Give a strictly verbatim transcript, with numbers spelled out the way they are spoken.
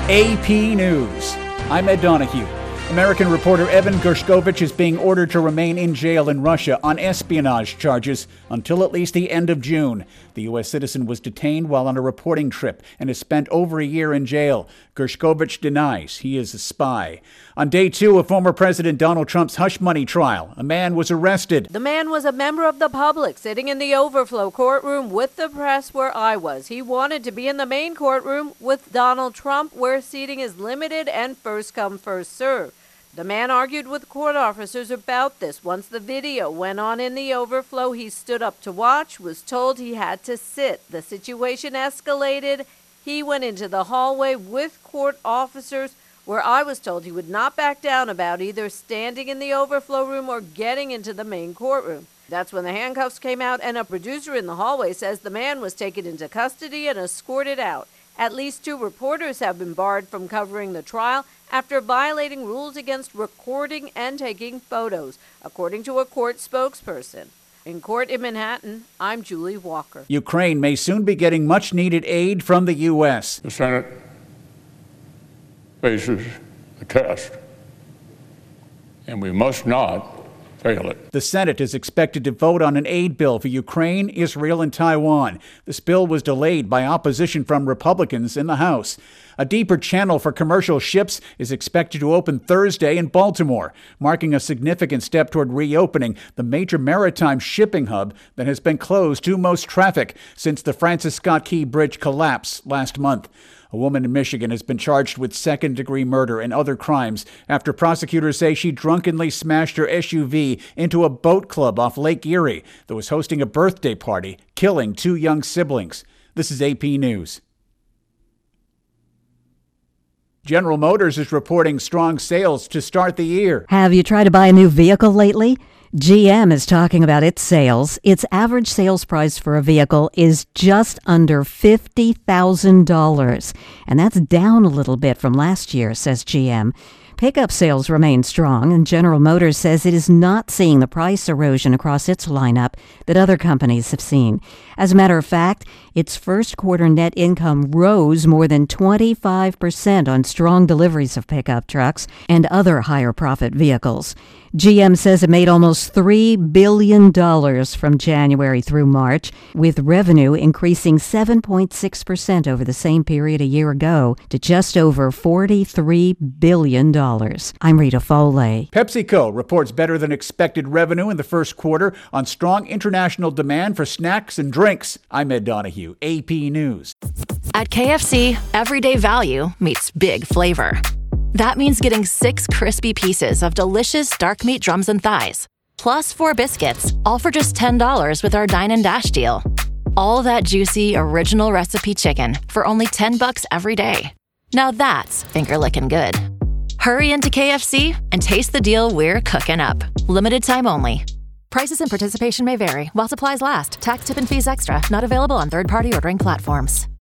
A P News. I'm Ed Donahue. American reporter Evan Gershkovich is being ordered to remain in jail in Russia on espionage charges until at least the end of June. The U S citizen was detained while on a reporting trip and has spent over a year in jail. Gershkovich denies he is a spy. On day two of former President Donald Trump's hush money trial, a man was arrested. The man was a member of the public sitting in the overflow courtroom with the press where I was. He wanted to be in the main courtroom with Donald Trump, where seating is limited and first come, first serve. The man argued with court officers about this. Once the video went on in the overflow, he stood up to watch, was told he had to sit. The situation escalated. He went into the hallway with court officers, where I was told he would not back down about either standing in the overflow room or getting into the main courtroom. That's when the handcuffs came out, and a producer in the hallway says the man was taken into custody and escorted out. At least two reporters have been barred from covering the trial after violating rules against recording and taking photos, according to a court spokesperson. In court in Manhattan, I'm Julie Walker. Ukraine may soon be getting much-needed aid from the U S. The Senate faces a test, and we must not fail it. The Senate is expected to vote on an aid bill for Ukraine, Israel, and Taiwan. This bill was delayed by opposition from Republicans in the House. A deeper channel for commercial ships is expected to open Thursday in Baltimore, marking a significant step toward reopening the major maritime shipping hub that has been closed to most traffic since the Francis Scott Key Bridge collapse last month. A woman in Michigan has been charged with second-degree murder and other crimes after prosecutors say she drunkenly smashed her S U V into a boat club off Lake Erie that was hosting a birthday party, killing two young siblings. This is A P News. General Motors is reporting strong sales to start the year. Have you tried to buy a new vehicle lately? G M is talking about its sales. Its average sales price for a vehicle is just under fifty thousand dollars. And that's down a little bit from last year, says G M. Pickup sales remain strong, and General Motors says it is not seeing the price erosion across its lineup that other companies have seen. As a matter of fact, its first quarter net income rose more than twenty-five percent on strong deliveries of pickup trucks and other higher profit vehicles. G M says it made almost three billion dollars from January through March, with revenue increasing seven point six percent over the same period a year ago to just over forty-three billion dollars. I'm Rita Foley. PepsiCo reports better than expected revenue in the first quarter on strong international demand for snacks and drinks. I'm Ed Donahue, A P News. At K F C, everyday value meets big flavor. That means getting six crispy pieces of delicious dark meat drums and thighs, plus four biscuits, all for just ten dollars with our Dine and Dash deal. All that juicy, original recipe chicken for only ten bucks every day. Now that's finger-licking good. Hurry into K F C and taste the deal we're cooking up. Limited time only. Prices and participation may vary while supplies last. Tax, tip, and fees extra. Not available on third-party ordering platforms.